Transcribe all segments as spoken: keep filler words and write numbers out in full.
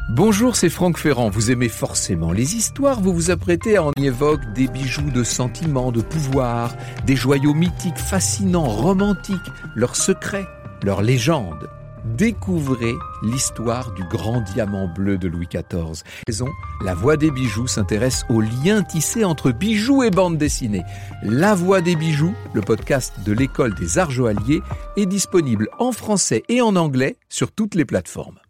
Bonjour, c'est Franck Ferrand. Vous aimez forcément les histoires, vous vous apprêtez à en y évoquer des bijoux de sentiments, de pouvoir, des joyaux mythiques, fascinants, romantiques, leurs secrets, leurs légendes. Découvrez l'histoire du grand diamant bleu de Louis quatorze. La Voix des bijoux s'intéresse aux liens tissés entre bijoux et bande dessinée. La Voix des bijoux, le podcast de l'École des Arts Joailliers, est disponible en français et en anglais sur toutes les plateformes.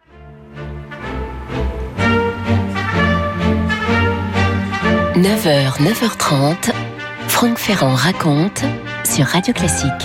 neuf heures, neuf heures trente, Franck Ferrand raconte sur Radio Classique.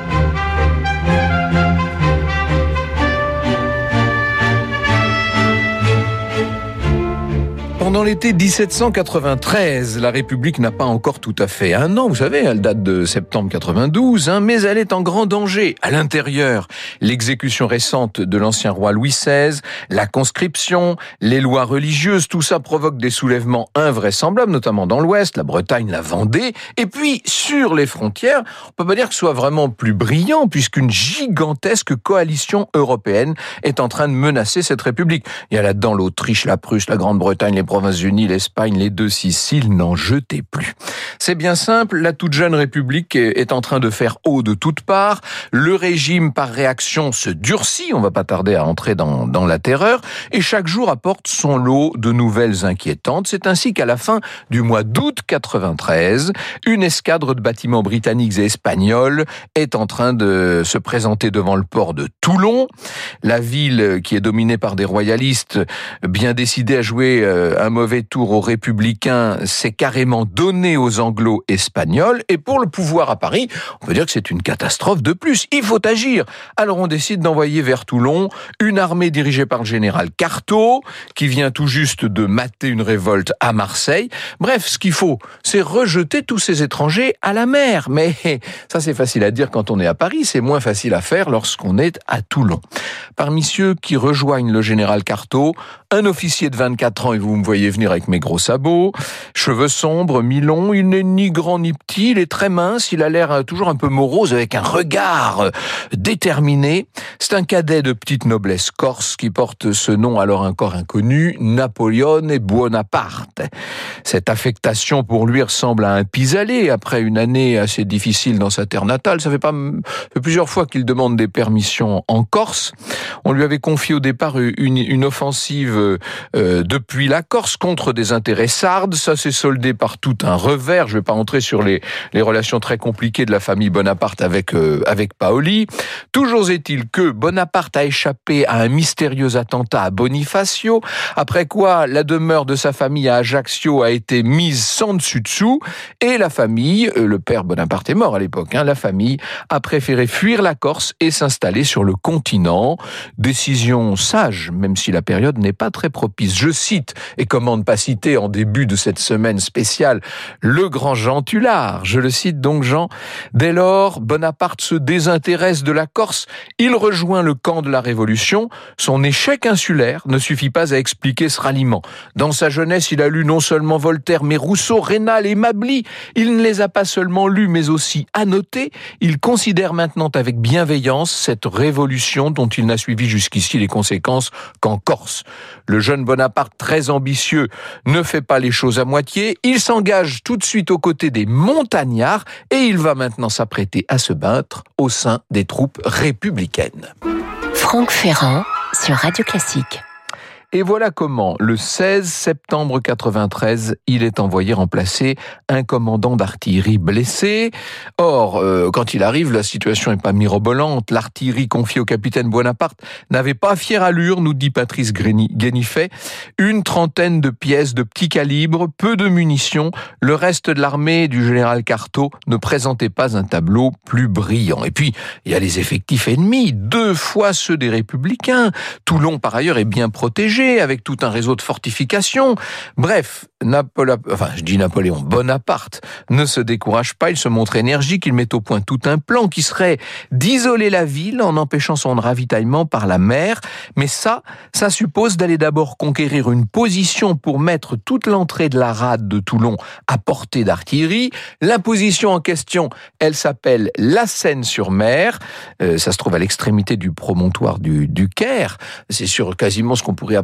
Pendant l'été dix-sept cent quatre-vingt-treize, la République n'a pas encore tout à fait un an, vous savez, elle date de septembre quatre-vingt-douze, hein, mais elle est en grand danger. À l'intérieur, l'exécution récente de l'ancien roi Louis seize, la conscription, les lois religieuses, tout ça provoque des soulèvements invraisemblables, notamment dans l'Ouest, la Bretagne, la Vendée. Et puis, sur les frontières, on peut pas dire que ce soit vraiment plus brillant, puisqu'une gigantesque coalition européenne est en train de menacer cette République. Il y a là-dedans l'Autriche, la Prusse, la Grande-Bretagne, les Provinces-Unies, l'Espagne, les deux Siciles, n'en jetez plus. C'est bien simple, la toute jeune République est en train de faire eau de toutes parts. Le régime, par réaction, se durcit. On va pas tarder à entrer dans, dans la terreur. Et chaque jour apporte son lot de nouvelles inquiétantes. C'est ainsi qu'à la fin du mois d'août quatre-vingt-treize, une escadre de bâtiments britanniques et espagnols est en train de se présenter devant le port de Toulon. La ville, qui est dominée par des royalistes bien décidés à jouer un mauvais tour aux Républicains, s'est carrément donné aux Anglo-Espagnols. Et pour le pouvoir à Paris, on peut dire que c'est une catastrophe de plus. Il faut agir. Alors on décide d'envoyer vers Toulon une armée dirigée par le général Cartaux, qui vient tout juste de mater une révolte à Marseille. Bref, ce qu'il faut, c'est rejeter tous ces étrangers à la mer. Mais ça, c'est facile à dire quand on est à Paris, c'est moins facile à faire lorsqu'on est à Toulon. Parmi ceux qui rejoignent le général Cartaux, un officier de vingt-quatre ans, et vous me voyez venir avec mes gros sabots, cheveux sombres, mi-longs, il n'est ni grand ni petit, il est très mince, il a l'air toujours un peu morose, avec un regard déterminé. C'est un cadet de petite noblesse corse qui porte ce nom alors encore inconnu, Napoléon Bonaparte. Cette affectation pour lui ressemble à un pis-aller après une année assez difficile dans sa terre natale. Ça fait pas ça fait plusieurs fois qu'il demande des permissions en Corse. On lui avait confié au départ une, une offensive euh, depuis la Corse contre des intérêts sardes. Ça s'est soldé par tout un revers. Je vais pas entrer sur les, les relations très compliquées de la famille Bonaparte avec, euh, avec Paoli. Toujours est-il que Bonaparte a échappé à un mystérieux attentat à Bonifacio, après quoi la demeure de sa famille à Ajaccio a été mise sans dessus-dessous, et la famille, euh, le père Bonaparte est mort à l'époque, hein, la famille a préféré fuir la Corse et s'installer sur le continent. Décision sage, même si la période n'est pas très propice. Je cite, et comment ne pas citer en début de cette semaine spéciale, le grand Jean Tullard. Je le cite donc, Jean. Dès lors, Bonaparte se désintéresse de la Corse. Il rejoint le camp de la Révolution. Son échec insulaire ne suffit pas à expliquer ce ralliement. Dans sa jeunesse, il a lu non seulement Voltaire, mais Rousseau, Raynal et Mably. Il ne les a pas seulement lus, mais aussi annotés. Il considère maintenant avec bienveillance cette révolution dont il n'a suivi jusqu'ici les conséquences qu'en Corse. Le jeune Bonaparte, très ambitieux, ne fait pas les choses à moitié. Il s'engage tout de suite aux côtés des montagnards et il va maintenant s'apprêter à se battre au sein des troupes républicaines. Franck Ferrand sur Radio Classique. Et voilà comment, le seize septembre quatre-vingt-treize, il est envoyé remplacer un commandant d'artillerie blessé. Or, euh, quand il arrive, la situation n'est pas mirobolante. L'artillerie confiée au capitaine Bonaparte n'avait pas fière allure, nous dit Patrice Guénifet. Une trentaine de pièces de petit calibre, peu de munitions. Le reste de l'armée du général Cartaux ne présentait pas un tableau plus brillant. Et puis, il y a les effectifs ennemis, deux fois ceux des Républicains. Toulon, par ailleurs, est bien protégé, avec tout un réseau de fortifications. Bref, Napoléon, enfin, je dis Napoléon, Bonaparte ne se décourage pas, il se montre énergique, il met au point tout un plan qui serait d'isoler la ville en empêchant son ravitaillement par la mer. Mais ça, ça suppose d'aller d'abord conquérir une position pour mettre toute l'entrée de la rade de Toulon à portée d'artillerie. La position en question, elle s'appelle la Seine-sur-Mer. Euh, ça se trouve à l'extrémité du promontoire du, du Caire. C'est sur quasiment ce qu'on pourrait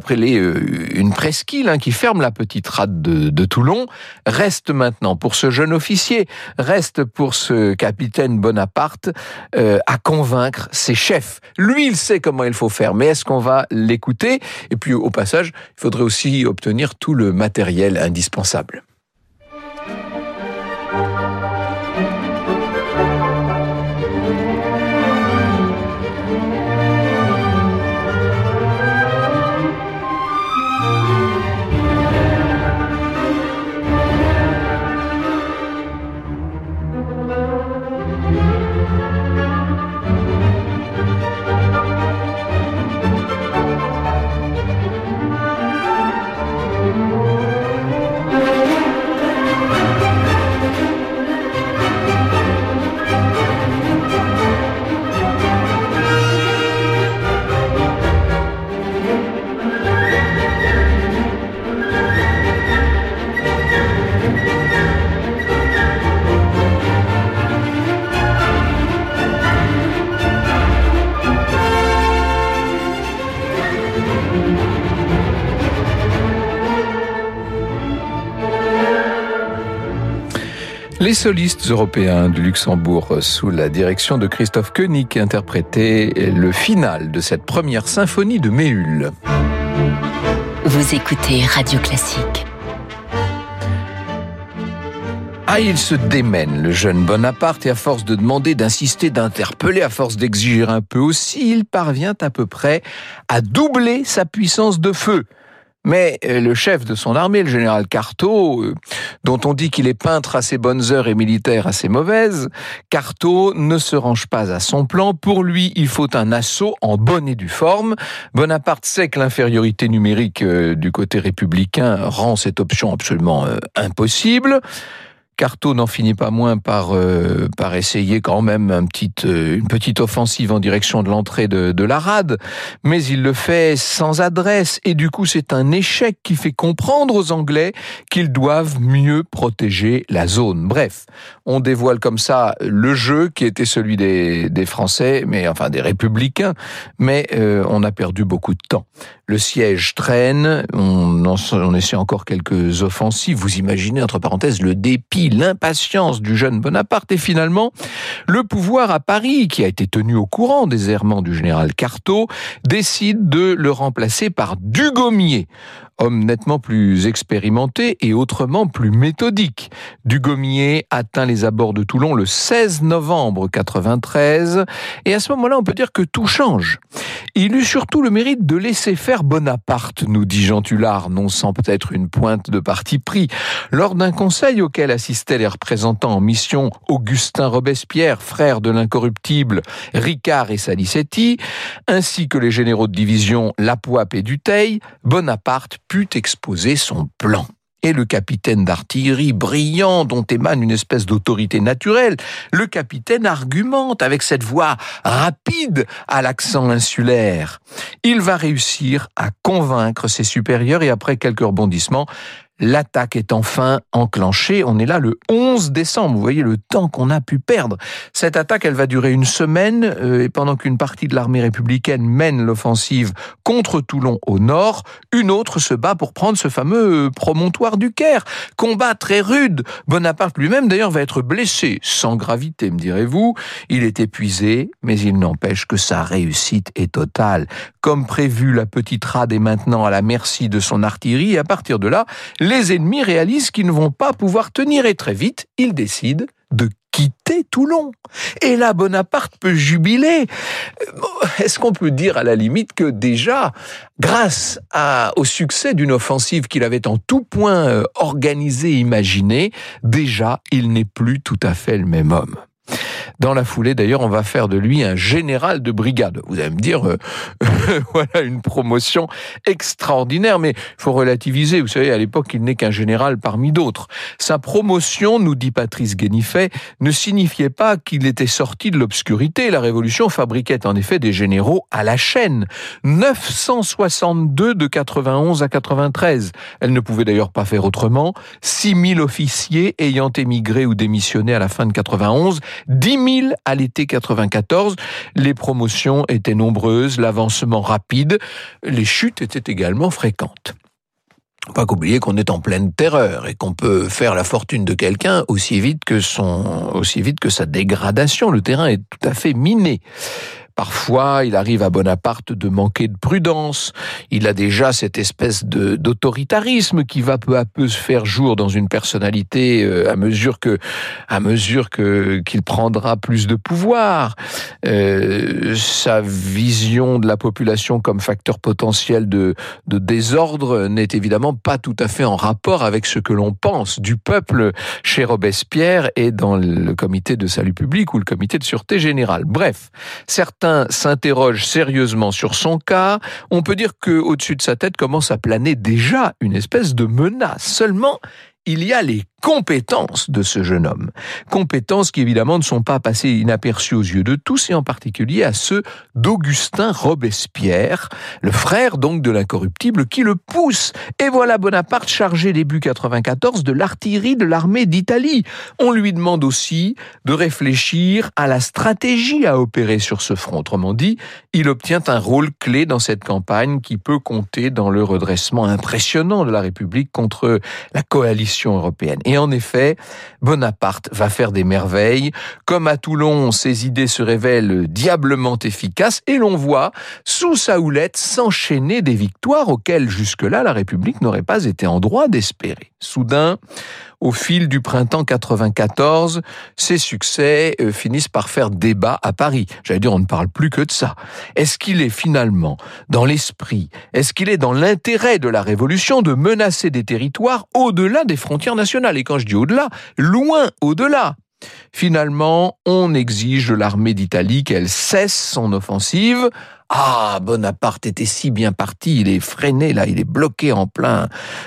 d'après les euh, une presqu'île hein, qui ferme la petite rade de, de Toulon. Reste maintenant pour ce jeune officier, reste pour ce capitaine Bonaparte euh, à convaincre ses chefs. Lui, il sait comment il faut faire, mais est-ce qu'on va l'écouter? Et puis au passage, il faudrait aussi obtenir tout le matériel indispensable. Les solistes européens du Luxembourg, sous la direction de Christoph Koenig, interprétaient le final de cette première symphonie de Méhul. Vous écoutez Radio Classique. Ah, il se démène, le jeune Bonaparte, et à force de demander, d'insister, d'interpeller, à force d'exiger un peu aussi, il parvient à peu près à doubler sa puissance de feu. Mais le chef de son armée, le général Cartaux, dont on dit qu'il est peintre à ses bonnes heures et militaire à ses mauvaises, Cartaux ne se range pas à son plan. Pour lui, il faut un assaut en bonne et due forme. Bonaparte sait que l'infériorité numérique du côté républicain rend cette option absolument impossible. Cartaux n'en finit pas moins par euh, par essayer quand même un petit, euh, une petite offensive en direction de l'entrée de, de la rade, mais il le fait sans adresse, et du coup c'est un échec qui fait comprendre aux Anglais qu'ils doivent mieux protéger la zone. Bref, on dévoile comme ça le jeu qui était celui des, des Français, mais enfin des Républicains, mais euh, on a perdu beaucoup de temps. Le siège traîne, on, en, on essaie encore quelques offensives, vous imaginez entre parenthèses le dépit, l'impatience du jeune Bonaparte, et finalement, le pouvoir à Paris, qui a été tenu au courant des errements du général Cartaux, décide de le remplacer par Dugommier, homme nettement plus expérimenté et autrement plus méthodique. Dugommier atteint les abords de Toulon le seize novembre quatre-vingt-treize, et à ce moment-là, on peut dire que tout change. Il eut surtout le mérite de laisser faire Bonaparte, nous dit Jean Tullard, non sans peut-être une pointe de parti pris, lors d'un conseil auquel assistaient les représentants en mission Augustin Robespierre, frère de l'incorruptible Ricard et Salicetti, ainsi que les généraux de division Lapoipe et Dutheil. Bonaparte put exposer son plan. Et le capitaine d'artillerie brillant, dont émane une espèce d'autorité naturelle, le capitaine argumente avec cette voix rapide à l'accent insulaire. Il va réussir à convaincre ses supérieurs, et après quelques rebondissements, l'attaque est enfin enclenchée. On est là le onze décembre. Vous voyez le temps qu'on a pu perdre. Cette attaque, elle va durer une semaine, euh, et pendant qu'une partie de l'armée républicaine mène l'offensive contre Toulon au nord, une autre se bat pour prendre ce fameux promontoire du Caire. Combat très rude. Bonaparte lui-même, d'ailleurs, va être blessé. Sans gravité, me direz-vous. Il est épuisé, mais il n'empêche que sa réussite est totale. Comme prévu, la petite rade est maintenant à la merci de son artillerie, et à partir de là, les ennemis réalisent qu'ils ne vont pas pouvoir tenir, et très vite, ils décident de quitter Toulon. Et là, Bonaparte peut jubiler. Est-ce qu'on peut dire à la limite que déjà, grâce à, au succès d'une offensive qu'il avait en tout point organisée et imaginée, déjà, il n'est plus tout à fait le même homme. Dans la foulée, d'ailleurs, on va faire de lui un général de brigade. Vous allez me dire, euh, voilà une promotion extraordinaire, mais il faut relativiser. Vous savez, à l'époque, il n'est qu'un général parmi d'autres. Sa promotion, nous dit Patrice Guénifet, ne signifiait pas qu'il était sorti de l'obscurité. La Révolution fabriquait en effet des généraux à la chaîne. neuf cent soixante-deux de quatre-vingt-onze à quatre-vingt-treize. Elle ne pouvait d'ailleurs pas faire autrement. six mille officiers ayant émigré ou démissionné à la fin de quatre-vingt-onze, dix mille mille à l'été quatre-vingt-quatorze. Les promotions étaient nombreuses, l'avancement rapide, les chutes étaient également fréquentes. Pas qu'oublier qu'on est en pleine terreur et qu'on peut faire la fortune de quelqu'un aussi vite que son, aussi vite que sa dégradation. Le terrain est tout à fait miné. Parfois, il arrive à Bonaparte de manquer de prudence. Il a déjà cette espèce de, d'autoritarisme qui va peu à peu se faire jour dans une personnalité euh, à mesure que, à mesure que, qu'il prendra plus de pouvoir. Euh, sa vision de la population comme facteur potentiel de, de désordre n'est évidemment pas tout à fait en rapport avec ce que l'on pense du peuple chez Robespierre et dans le comité de salut public ou le comité de sûreté générale. Bref, certains s'interroge sérieusement sur son cas, on peut dire qu'au-dessus de sa tête commence à planer déjà une espèce de menace. Seulement, il y a les compétences de ce jeune homme. Compétences qui évidemment ne sont pas passées inaperçues aux yeux de tous et en particulier à ceux d'Augustin Robespierre, le frère donc de l'incorruptible qui le pousse. Et voilà Bonaparte chargé début quatre-vingt-quatorze de l'artillerie de l'armée d'Italie. On lui demande aussi de réfléchir à la stratégie à opérer sur ce front. Autrement dit, il obtient un rôle clé dans cette campagne qui peut compter dans le redressement impressionnant de la République contre la coalition européenne. Et en effet, Bonaparte va faire des merveilles. Comme à Toulon, ses idées se révèlent diablement efficaces et l'on voit, sous sa houlette, s'enchaîner des victoires auxquelles jusque-là la République n'aurait pas été en droit d'espérer. Soudain, au fil du printemps quatre-vingt-quatorze, ces succès euh, finissent par faire débat à Paris. J'allais dire, on ne parle plus que de ça. Est-ce qu'il est finalement dans l'esprit, est-ce qu'il est dans l'intérêt de la Révolution de menacer des territoires au-delà des frontières nationales? Et quand je dis au-delà, loin au-delà. Finalement, on exige de l'armée d'Italie qu'elle cesse son offensive. Ah, Bonaparte était si bien parti, il est freiné là, il est bloqué en plein,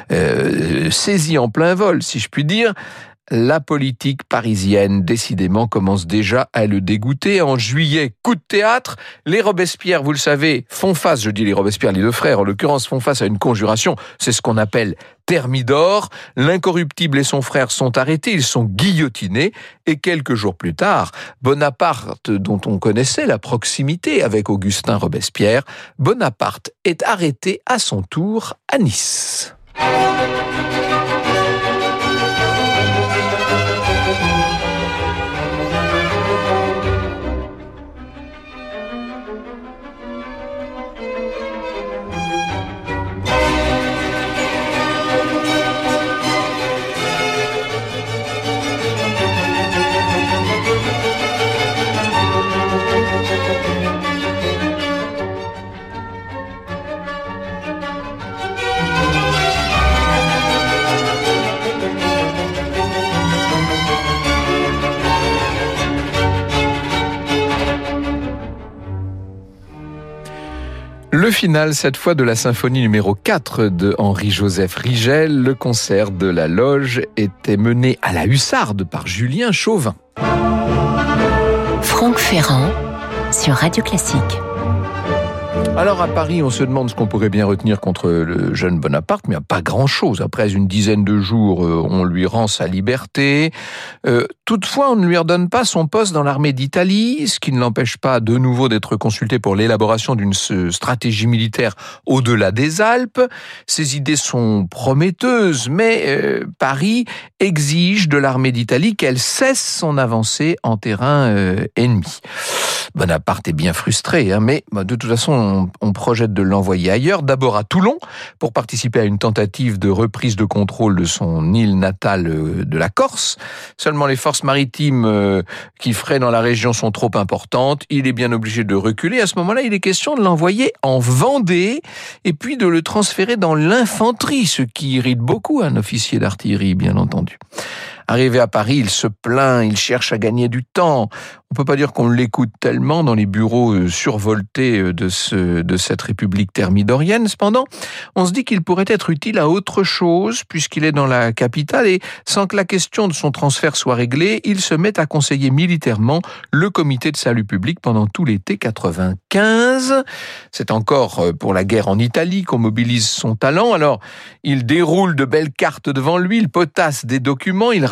euh, saisi en plein vol, si je puis dire. La politique parisienne, décidément, commence déjà à le dégoûter. En juillet, coup de théâtre, les Robespierre, vous le savez, font face, je dis les Robespierre, les deux frères, en l'occurrence, font face à une conjuration. C'est ce qu'on appelle Thermidor. L'incorruptible et son frère sont arrêtés, ils sont guillotinés. Et quelques jours plus tard, Bonaparte, dont on connaissait la proximité avec Augustin Robespierre, Bonaparte est arrêté à son tour à Nice. Le final, cette fois, de la symphonie numéro quatre de Henri-Joseph Rigel. Le concert de la Loge était mené à la hussarde par Julien Chauvin. Franck Ferrand sur Radio Classique. Alors à Paris, on se demande ce qu'on pourrait bien retenir contre le jeune Bonaparte, mais il n'y a pas grand-chose. Après une dizaine de jours, on lui rend sa liberté. Euh, toutefois, on ne lui redonne pas son poste dans l'armée d'Italie, ce qui ne l'empêche pas de nouveau d'être consulté pour l'élaboration d'une stratégie militaire au-delà des Alpes. Ses idées sont prometteuses, mais euh, Paris exige de l'armée d'Italie qu'elle cesse son avancée en terrain euh, ennemi. Bonaparte est bien frustré, hein, mais de toute façon, on, on projette de l'envoyer ailleurs, d'abord à Toulon, pour participer à une tentative de reprise de contrôle de son île natale euh, de la Corse. Seulement les forces maritimes euh, qui freinent dans la région sont trop importantes, il est bien obligé de reculer. À ce moment-là, il est question de l'envoyer en Vendée, et puis de le transférer dans l'infanterie, ce qui irrite beaucoup un officier d'artillerie, bien entendu. Arrivé à Paris, il se plaint, il cherche à gagner du temps. On peut pas dire qu'on l'écoute tellement dans les bureaux survoltés de ce, de cette république thermidorienne. Cependant, on se dit qu'il pourrait être utile à autre chose puisqu'il est dans la capitale et sans que la question de son transfert soit réglée, il se met à conseiller militairement le comité de salut public pendant tout l'été quatre-vingt-quinze. C'est encore pour la guerre en Italie qu'on mobilise son talent. Alors, il déroule de belles cartes devant lui, il potasse des documents, il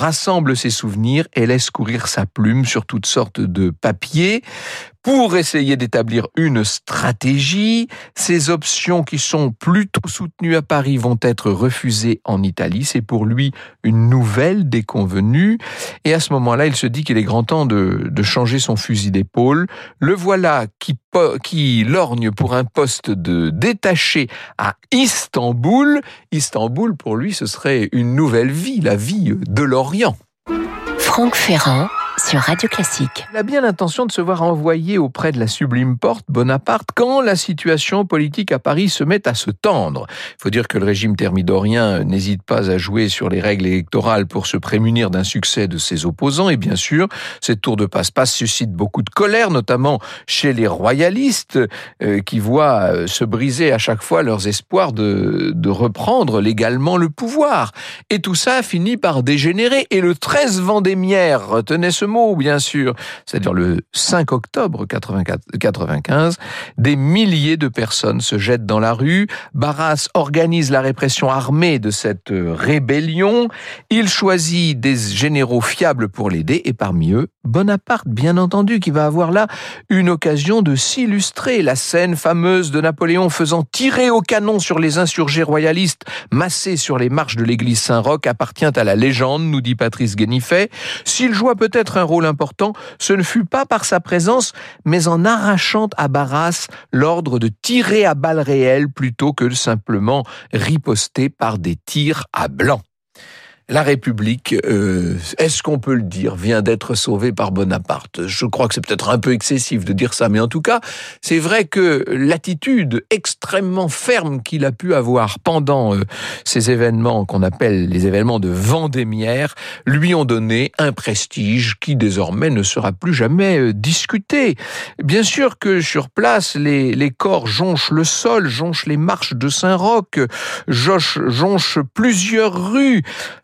rassemble ses souvenirs et laisse courir sa plume sur toutes sortes de papiers pour essayer d'établir une stratégie. Ces options qui sont plutôt soutenues à Paris vont être refusées en Italie. C'est pour lui une nouvelle déconvenue. Et à ce moment-là, il se dit qu'il est grand temps de, de changer son fusil d'épaule. Le voilà qui, qui lorgne pour un poste de détaché à Istanbul. Istanbul, pour lui, ce serait une nouvelle vie, la vie de l'Orient. Franck Ferrand sur Radio Classique. Il a bien l'intention de se voir envoyer auprès de la Sublime Porte Bonaparte quand la situation politique à Paris se met à se tendre. Il faut dire que le régime thermidorien n'hésite pas à jouer sur les règles électorales pour se prémunir d'un succès de ses opposants. Et bien sûr, cette tour de passe-passe suscite beaucoup de colère, notamment chez les royalistes euh, qui voient se briser à chaque fois leurs espoirs de, de reprendre légalement le pouvoir. Et tout ça finit par dégénérer. Et le treize Vendémiaire, retenez ce mot, bien sûr, c'est-à-dire le cinq octobre quatre-vingt-quinze, des milliers de personnes se jettent dans la rue. Barras organise la répression armée de cette rébellion. Il choisit des généraux fiables pour l'aider et parmi eux, Bonaparte, bien entendu, qui va avoir là une occasion de s'illustrer. La scène fameuse de Napoléon faisant tirer au canon sur les insurgés royalistes massés sur les marches de l'église Saint-Roch appartient à la légende, nous dit Patrice Guénifet. S'il joua peut-être un rôle important, ce ne fut pas par sa présence, mais en arrachant à Barras l'ordre de tirer à balles réelles plutôt que de simplement riposter par des tirs à blanc. La République, euh, est-ce qu'on peut le dire, vient d'être sauvée par Bonaparte. Je crois que c'est peut-être un peu excessif de dire ça, mais en tout cas, c'est vrai que l'attitude extrêmement ferme qu'il a pu avoir pendant euh, ces événements qu'on appelle les événements de Vendémiaire lui ont donné un prestige qui désormais ne sera plus jamais euh, discuté. Bien sûr que sur place, les, les corps jonchent le sol, jonchent les marches de Saint-Roch, jonchent, jonchent plusieurs rues.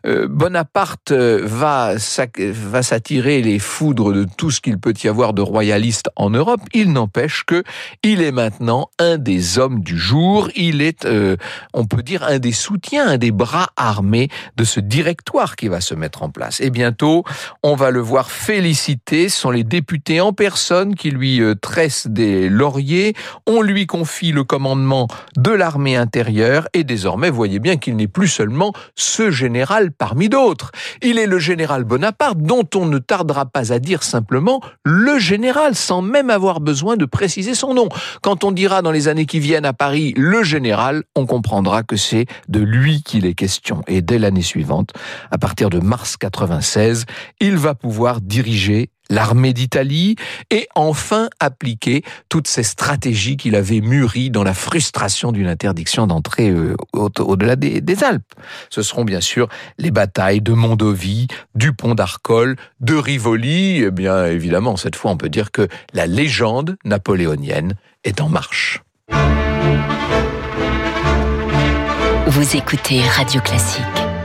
Bonaparte va, va s'attirer les foudres de tout ce qu'il peut y avoir de royaliste en Europe. Il n'empêche que il est maintenant un des hommes du jour. Il est, euh, on peut dire, un des soutiens, un des bras armés de ce directoire qui va se mettre en place. Et bientôt, on va le voir félicité. Ce sont les députés en personne qui lui euh, tressent des lauriers. On lui confie le commandement de l'armée intérieure et désormais, voyez bien qu'il n'est plus seulement ce général parmi d'autres. Il est le général Bonaparte dont on ne tardera pas à dire simplement le général sans même avoir besoin de préciser son nom. Quand on dira dans les années qui viennent à Paris le général, on comprendra que c'est de lui qu'il est question. Et dès l'année suivante, à partir de mars quatre-vingt-seize, il va pouvoir diriger l'armée d'Italie et enfin appliquer toutes ces stratégies qu'il avait mûries dans la frustration d'une interdiction d'entrée euh, au- au-delà des, des Alpes. Ce seront bien sûr les batailles de Mondovì, du pont d'Arcole, de Rivoli. Eh bien évidemment, cette fois on peut dire que la légende napoléonienne est en marche. Vous écoutez Radio Classique.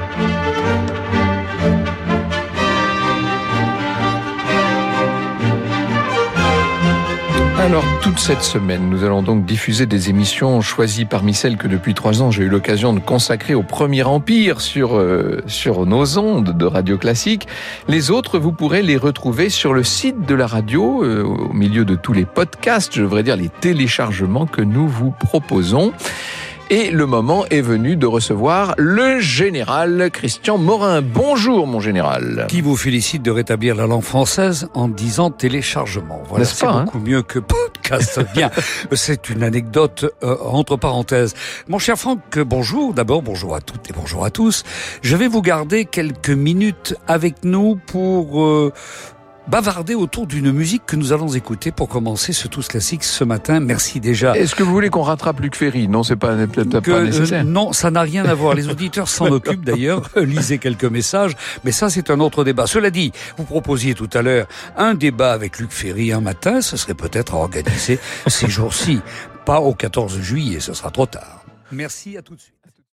Alors, toute cette semaine, nous allons donc diffuser des émissions choisies parmi celles que depuis trois ans, j'ai eu l'occasion de consacrer au Premier Empire sur, euh, sur nos ondes de Radio Classique. Les autres, vous pourrez les retrouver sur le site de la radio, euh, au milieu de tous les podcasts, je devrais dire les téléchargements que nous vous proposons. Et le moment est venu de recevoir le général Christian Morin. Bonjour, mon général. Qui vous félicite de rétablir la langue française en disant téléchargement. Voilà, N'est-ce c'est pas, beaucoup hein mieux que podcast. Bien, c'est une anecdote euh, entre parenthèses. Mon cher Franck, bonjour. D'abord, bonjour à toutes et bonjour à tous. Je vais vous garder quelques minutes avec nous pour euh, bavarder autour d'une musique que nous allons écouter pour commencer ce Tous Classique ce matin. Merci déjà. Est-ce que vous voulez qu'on rattrape Luc Ferry? Non, c'est pas, peut-être Que, pas nécessaire. euh, non, ça n'a rien à voir. Les auditeurs s'en occupent d'ailleurs. Lisez quelques messages. Mais ça, c'est un autre débat. Cela dit, vous proposiez tout à l'heure un débat avec Luc Ferry un matin. Ce serait peut-être à organiser ces jours-ci. Pas au quatorze juillet, ce sera trop tard. Merci, à tout de suite.